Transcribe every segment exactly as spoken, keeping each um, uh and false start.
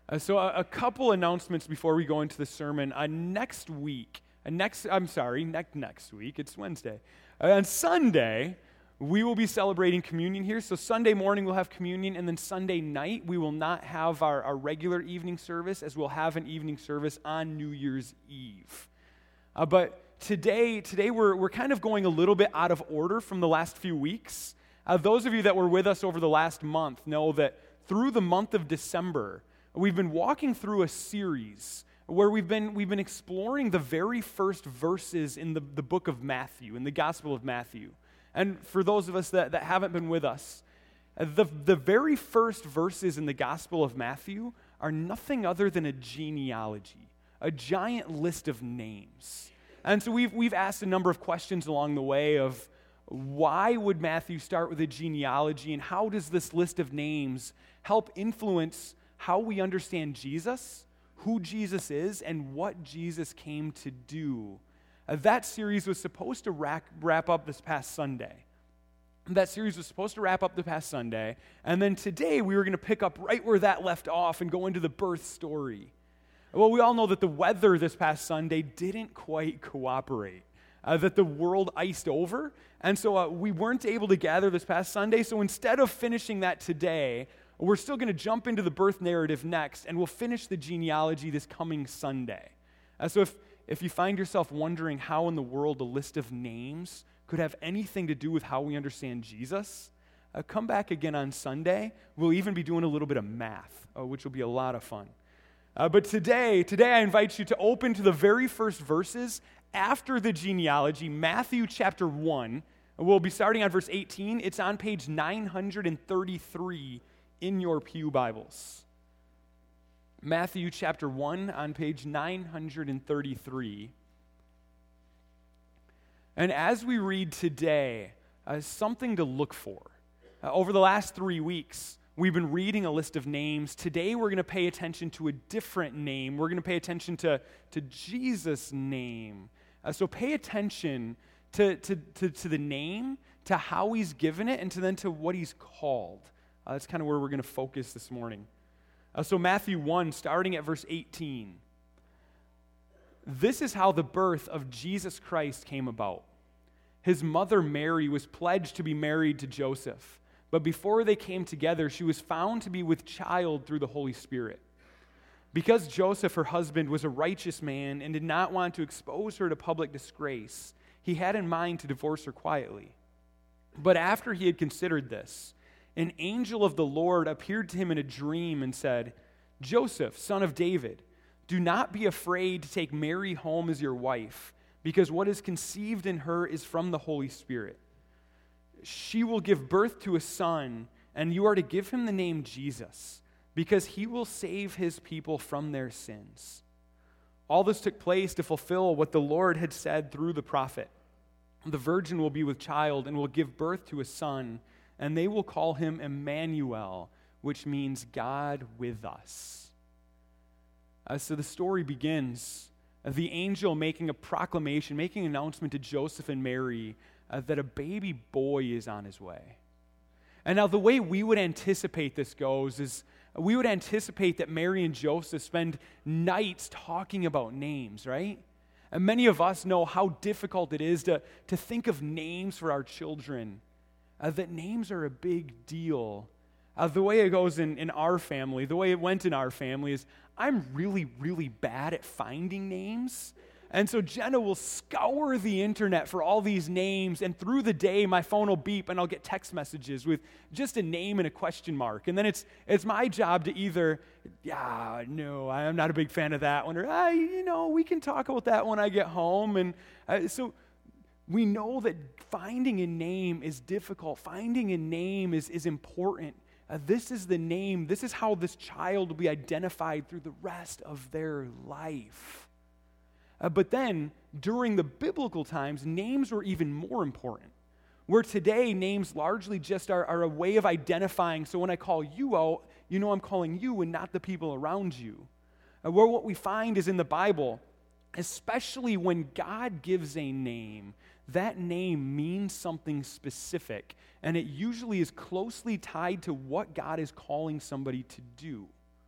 Uh, so a, a couple announcements before we go into the sermon. Uh, next week, uh, next I'm sorry, next next week, it's Wednesday. Uh, on Sunday, we will be celebrating communion here. So Sunday morning we'll have communion, and then Sunday night we will not have our, our regular evening service, as we'll have an evening service on New Year's Eve. Uh, but today, today we're we're kind of going a little bit out of order from the last few weeks. Uh, those of you that were with us over the last month know that through the month of December, we've been walking through a series where we've been we've been exploring the very first verses in the, the book of Matthew, in the Gospel of Matthew. And for those of us that, that haven't been with us, the, the very first verses in the Gospel of Matthew are nothing other than a genealogy, a giant list of names. And so we've we've asked a number of questions along the way of why would Matthew start with a genealogy, and how does this list of names help influence how we understand Jesus, who Jesus is, and what Jesus came to do. Uh, that series was supposed to wrap, wrap up this past Sunday. That series was supposed to wrap up the past Sunday, and then today we were going to pick up right where that left off and go into the birth story. Well, we all know that the weather this past Sunday didn't quite cooperate, uh, that the world iced over, and so uh, we weren't able to gather this past Sunday, so instead of finishing that today, we're still going to jump into the birth narrative next, and we'll finish the genealogy this coming Sunday. Uh, so if, if you find yourself wondering how in the world a list of names could have anything to do with how we understand Jesus, uh, come back again on Sunday. We'll even be doing a little bit of math, uh, which will be a lot of fun. Uh, but today, today I invite you to open to the very first verses after the genealogy, Matthew chapter one. We'll be starting on verse eighteen. It's on page nine hundred thirty-three in your pew Bibles. Matthew chapter one on page nine hundred thirty-three. And as we read today, uh, something to look for. Uh, over the last three weeks, we've been reading a list of names. Today we're going to pay attention to a different name. We're going to pay attention to, to Jesus' name. Uh, so pay attention to, to, to, to the name, to how he's given it, and to then to what he's called. Uh, that's kind of where we're going to focus this morning. Uh, so Matthew one, starting at verse eighteen. This is how the birth of Jesus Christ came about. His mother Mary was pledged to be married to Joseph, but before they came together, she was found to be with child through the Holy Spirit. Because Joseph, her husband, was a righteous man and did not want to expose her to public disgrace, he had in mind to divorce her quietly. But after he had considered this, an angel of the Lord appeared to him in a dream and said, "Joseph, son of David, do not be afraid to take Mary home as your wife, because what is conceived in her is from the Holy Spirit. She will give birth to a son, and you are to give him the name Jesus, because he will save his people from their sins." All this took place to fulfill what the Lord had said through the prophet. The virgin will be with child and will give birth to a son, and they will call him Emmanuel, which means God with us. Uh, so the story begins, uh, the angel making a proclamation, making an announcement to Joseph and Mary uh, that a baby boy is on his way. And now the way we would anticipate this goes is we would anticipate that Mary and Joseph spend nights talking about names, right? And many of us know how difficult it is to, to think of names for our children. Uh, that names are a big deal. Uh, the way it goes in, in our family, the way it went in our family is I'm really, really bad at finding names. And so Jenna will scour the internet for all these names, and through the day my phone will beep and I'll get text messages with just a name and a question mark. And then it's it's my job to either, yeah, no, I'm not a big fan of that one, or, ah, you know, we can talk about that when I get home. And uh, so we know that finding a name is difficult. Finding a name is, is important. Uh, this is the name. This is how this child will be identified through the rest of their life. Uh, but then, during the biblical times, names were even more important. Where today, names largely just are, are a way of identifying. So when I call you out, you know I'm calling you and not the people around you. Uh, where what we find is in the Bible, especially when God gives a name, that name means something specific, and it usually is closely tied to what God is calling somebody to do.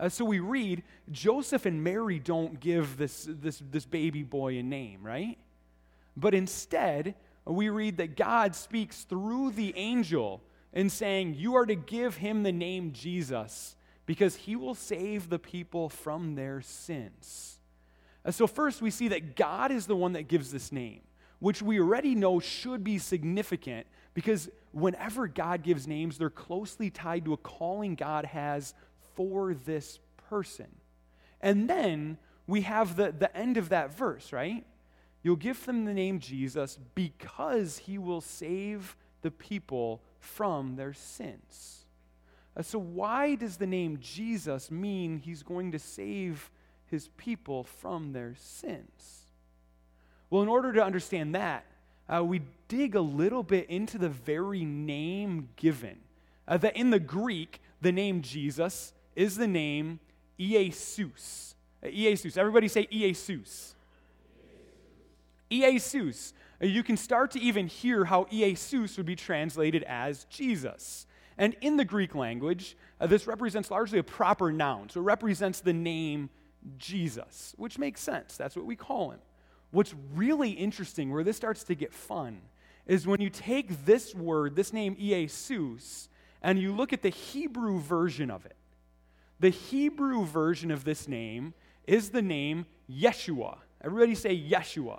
Uh, so we read, Joseph and Mary don't give this, this, this baby boy a name, right? But instead, we read that God speaks through the angel in saying, you are to give him the name Jesus because he will save the people from their sins. Uh, so first we see that God is the one that gives this name, which we already know should be significant because whenever God gives names, they're closely tied to a calling God has for this person. And then we have the, the end of that verse, right? You'll give them the name Jesus because he will save the people from their sins. Uh, so why does the name Jesus mean he's going to save his people from their sins? Well, in order to understand that, uh, we dig a little bit into the very name given. Uh, that in the Greek, the name Jesus is the name Iesus. Uh, Iesus. Everybody say Iesus. Iesus. Uh, you can start to even hear how Iesus would be translated as Jesus. And in the Greek language, uh, this represents largely a proper noun. So it represents the name Jesus, which makes sense. That's what we call him. What's really interesting, where this starts to get fun, is when you take this word, this name Iesus, and you look at the Hebrew version of it. The Hebrew version of this name is the name Yeshua. Everybody say Yeshua.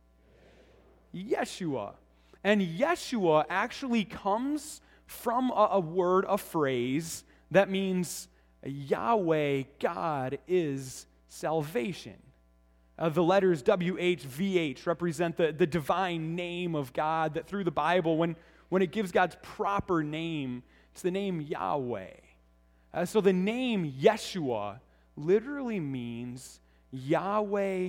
Yeshua. And Yeshua actually comes from a, a word, a phrase that means Yahweh, God, is salvation. Uh, the letters W H V H represent the, the divine name of God, that through the Bible, when, when it gives God's proper name, it's the name Yahweh. Uh, so the name Yeshua literally means Yahweh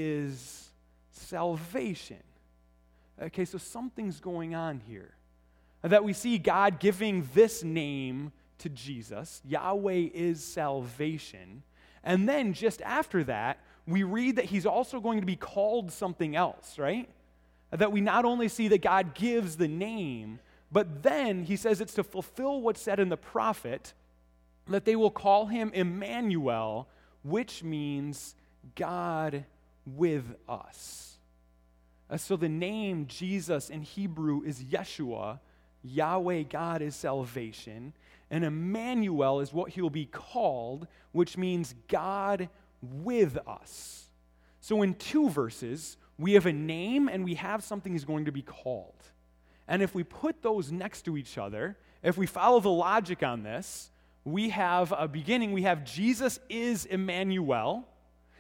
is salvation. Okay, so something's going on here. Uh, that we see God giving this name to Jesus, Yahweh is salvation. And then just after that, we read that he's also going to be called something else, right? That we not only see that God gives the name, but then he says it's to fulfill what's said in the prophet, that they will call him Emmanuel, which means God with us. Uh, so the name Jesus in Hebrew is Yeshua. Yahweh, God, is salvation. And Emmanuel is what he will be called, which means God with us. So in two verses, we have a name and we have something he's going to be called. And if we put those next to each other, if we follow the logic on this, we have a beginning, we have Jesus is Emmanuel.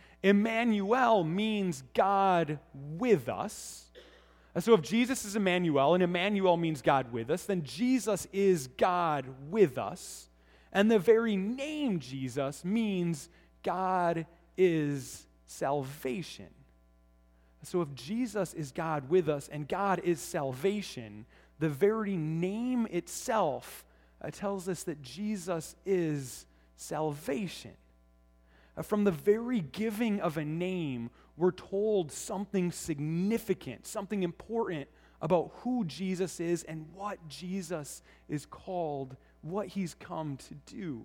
Emmanuel means God with us. So if Jesus is Emmanuel, and Emmanuel means God with us, then Jesus is God with us. And the very name Jesus means God is salvation. So if Jesus is God with us and God is salvation, the very name itself uh, tells us that Jesus is salvation. Uh, from the very giving of a name, we're told something significant, something important about who Jesus is and what Jesus is called, what he's come to do.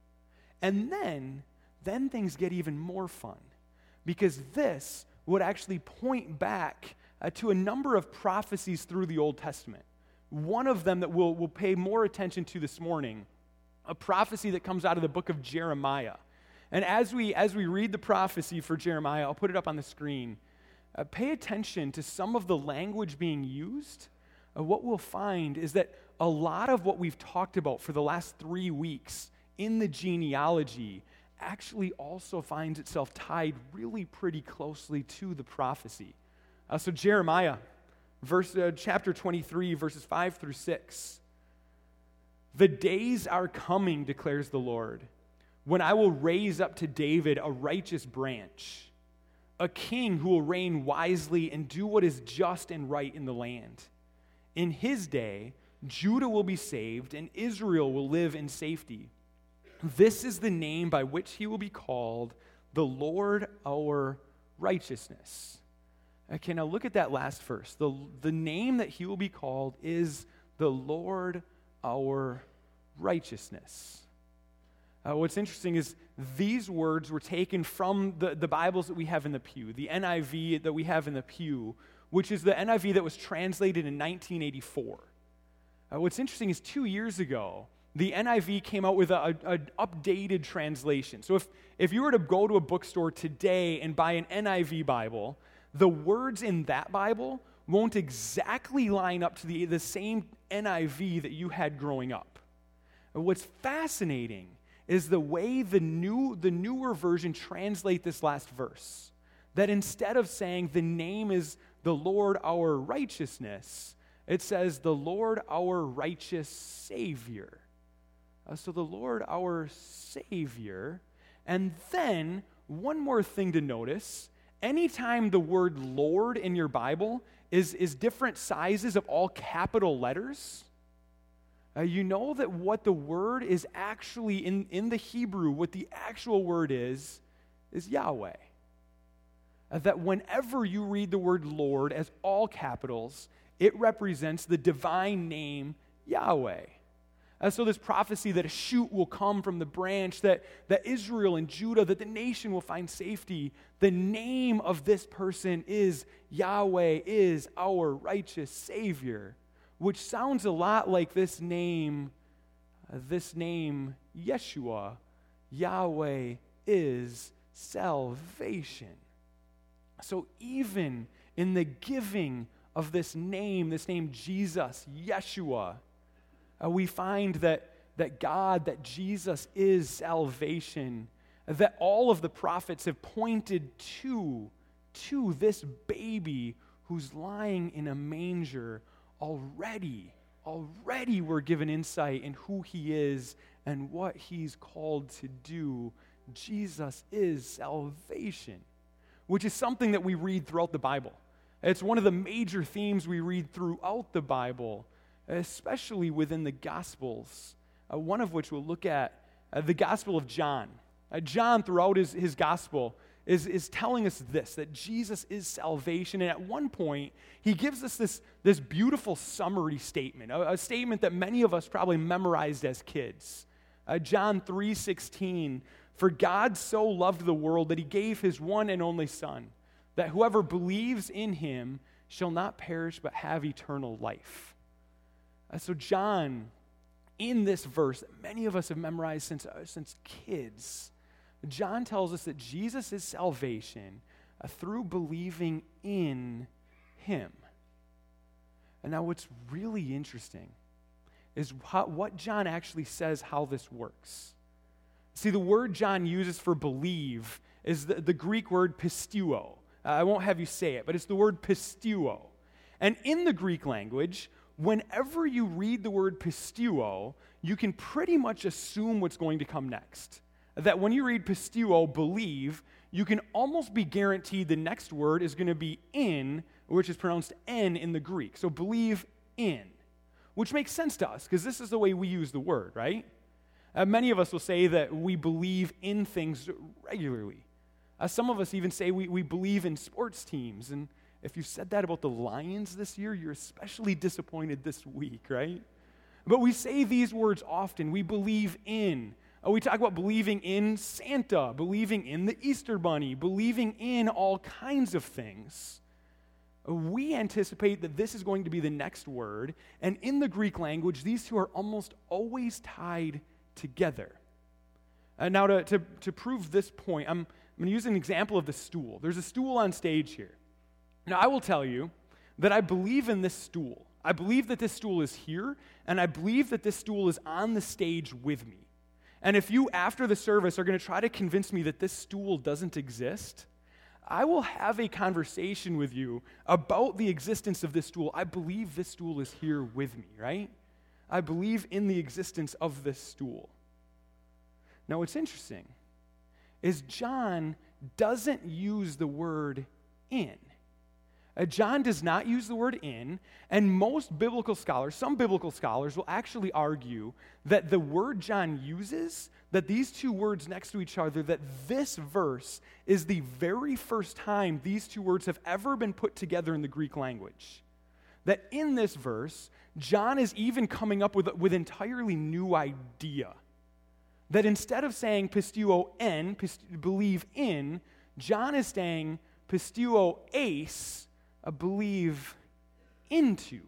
And then, then things get even more fun, because this would actually point back uh, to a number of prophecies through the Old Testament. One of them that we'll, we'll pay more attention to this morning, a prophecy that comes out of the book of Jeremiah. And as we as we read the prophecy for Jeremiah, I'll put it up on the screen, uh, pay attention to some of the language being used. Uh, what we'll find is that a lot of what we've talked about for the last three weeks in the genealogy actually also finds itself tied really pretty closely to the prophecy. Uh, so Jeremiah, verse uh, chapter twenty-three, verses five through six. The days are coming, declares the Lord, when I will raise up to David a righteous branch, a king who will reign wisely and do what is just and right in the land. In his day, Judah will be saved and Israel will live in safety. This is the name by which he will be called, the Lord our righteousness. Okay, now look at that last verse. The, the name that he will be called is the Lord our righteousness. Uh, what's interesting is these words were taken from the, the Bibles that we have in the pew, the N I V that we have in the pew, which is the N I V that was translated in nineteen eighty-four. Uh, what's interesting is two years ago, the N I V came out with an updated translation. So if, if you were to go to a bookstore today and buy an N I V Bible, the words in that Bible won't exactly line up to the, the same N I V that you had growing up. And what's fascinating is the way the new the newer version translate this last verse. That instead of saying the name is the Lord our righteousness, it says the Lord our righteous Savior. Uh, so the Lord our Savior. And then one more thing to notice, anytime the word Lord in your Bible is, is different sizes of all capital letters, Uh, you know that what the word is actually, in, in the Hebrew, what the actual word is, is Yahweh. Uh, that whenever you read the word Lord as all capitals, it represents the divine name Yahweh. Uh, so this prophecy that a shoot will come from the branch, that, that Israel and Judah, that the nation will find safety, the name of this person is Yahweh, is our righteous Savior. Which sounds a lot like this name, uh, this name, Yeshua. Yahweh is salvation. So even in the giving of this name, this name Jesus, Yeshua, uh, we find that, that God, that Jesus is salvation, that all of the prophets have pointed to, to this baby who's lying in a manger. Already, already we're given insight in who he is and what he's called to do. Jesus is salvation, which is something that we read throughout the Bible. It's one of the major themes we read throughout the Bible, especially within the Gospels, uh, one of which we'll look at, uh, the Gospel of John. Uh, John, throughout his, his Gospel, Is, is telling us this, that Jesus is salvation. And at one point, he gives us this, this beautiful summary statement, a, a statement that many of us probably memorized as kids. Uh, John three sixteen, for God so loved the world that he gave his one and only Son, that whoever believes in him shall not perish but have eternal life. Uh, so John, in this verse that many of us have memorized since, uh, since kids, John tells us that Jesus is salvation uh, through believing in him. And now what's really interesting is how, what John actually says how this works. See, the word John uses for believe is the, the Greek word pisteuo. Uh, I won't have you say it, but it's the word pisteuo. And in the Greek language, whenever you read the word pisteuo, you can pretty much assume what's going to come next. That when you read pisteuo, believe, you can almost be guaranteed the next word is going to be in, which is pronounced en in the Greek. So believe in, which makes sense to us because this is the way we use the word, right? Uh, many of us will say that we believe in things regularly. Uh, some of us even say we, we believe in sports teams. And if you said that about the Lions this year, you're especially disappointed this week, right? But we say these words often. We believe in. We talk about believing in Santa, believing in the Easter Bunny, believing in all kinds of things. We anticipate that this is going to be the next word, and in the Greek language, these two are almost always tied together. Uh, now, to, to, to prove this point, I'm, I'm going to use an example of the stool. There's a stool on stage here. Now, I will tell you that I believe in this stool. I believe that this stool is here, and I believe that this stool is on the stage with me. And if you, after the service, are going to try to convince me that this stool doesn't exist, I will have a conversation with you about the existence of this stool. I believe this stool is here with me, right? I believe in the existence of this stool. Now, what's interesting is John doesn't use the word in. Uh, John does not use the word in, and most biblical scholars, some biblical scholars will actually argue that the word John uses, that these two words next to each other, that this verse is the very first time these two words have ever been put together in the Greek language. That in this verse, John is even coming up with, with an entirely new idea. That instead of saying pisteuo en, pist- believe in, John is saying pisteuo eis, uh, believe into.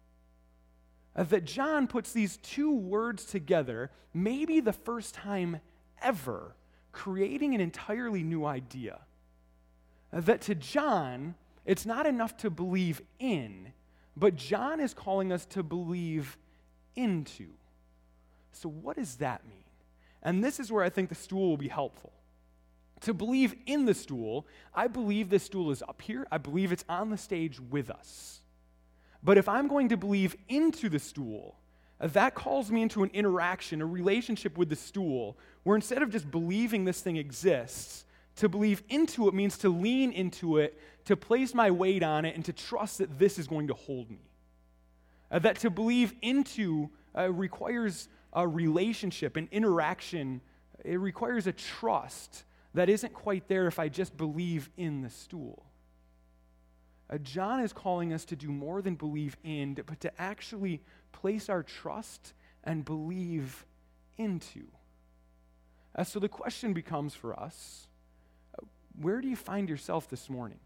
Uh, that John puts these two words together, maybe the first time ever, creating an entirely new idea. Uh, that to John, it's not enough to believe in, but John is calling us to believe into. So what does that mean? And this is where I think the stool will be helpful. To believe in the stool, I believe this stool is up here. I believe it's on the stage with us. But if I'm going to believe into the stool, uh, that calls me into an interaction, a relationship with the stool, where instead of just believing this thing exists, to believe into it means to lean into it, to place my weight on it, and to trust that this is going to hold me. Uh, that to believe into uh, requires a relationship, an interaction. It requires a trust that isn't quite there if I just believe in the stool. Uh, John is calling us to do more than believe in, but to actually place our trust and believe into. Uh, so the question becomes for us, uh, where do you find yourself this morning?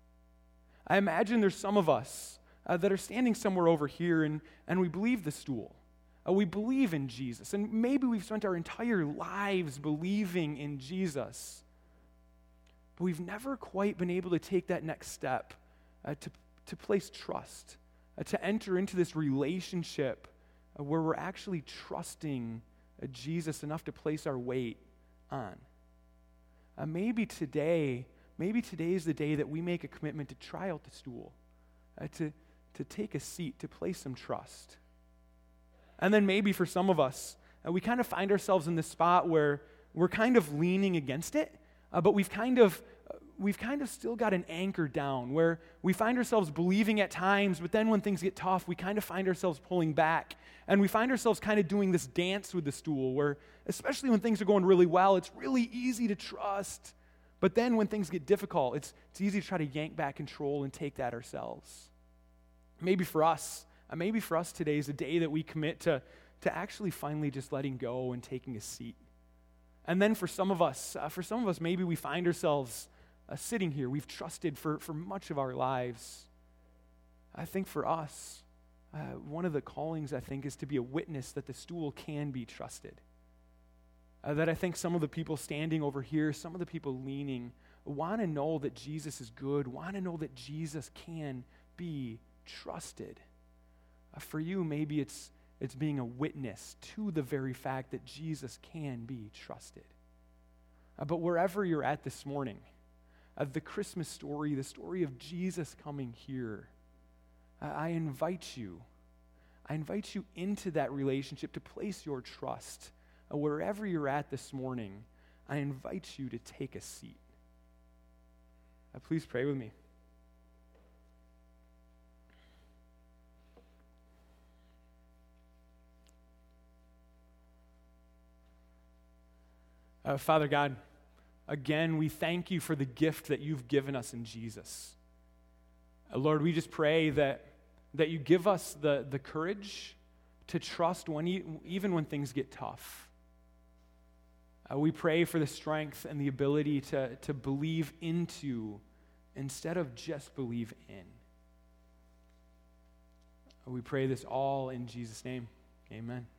I imagine there's some of us uh, that are standing somewhere over here and, and we believe the stool. Uh, we believe in Jesus. And maybe we've spent our entire lives believing in Jesus. But we've never quite been able to take that next step uh, to, to place trust, uh, to enter into this relationship uh, where we're actually trusting uh, Jesus enough to place our weight on. Uh, maybe today, maybe today is the day that we make a commitment to try out the stool, uh, to, to take a seat, to place some trust. And then maybe for some of us, uh, we kind of find ourselves in this spot where we're kind of leaning against it, uh, but we've kind of uh, we've kind of still got an anchor down where we find ourselves believing at times, but then when things get tough, we kind of find ourselves pulling back. And we find ourselves kind of doing this dance with the stool where, especially when things are going really well, it's really easy to trust. But then when things get difficult, it's, it's easy to try to yank back control and take that ourselves. Maybe for us, Uh, maybe for us today is a day that we commit to, to actually finally just letting go and taking a seat. And then for some of us, uh, for some of us, maybe we find ourselves uh, sitting here. We've trusted for, for much of our lives. I think for us, uh, one of the callings, I think, is to be a witness that the stool can be trusted. Uh, that I think some of the people standing over here, some of the people leaning, want to know that Jesus is good, want to know that Jesus can be trusted. Uh, for you, maybe it's it's being a witness to the very fact that Jesus can be trusted. Uh, but wherever you're at this morning, uh, the Christmas story, the story of Jesus coming here, uh, I invite you, I invite you into that relationship to place your trust. Uh, wherever you're at this morning, I invite you to take a seat. Uh, please pray with me. Uh, Father God, again, we thank you for the gift that you've given us in Jesus. Uh, Lord, we just pray that, that you give us the, the courage to trust when you, even when things get tough. Uh, we pray for the strength and the ability to, to believe into instead of just believe in. Uh, we pray this all in Jesus' name. Amen.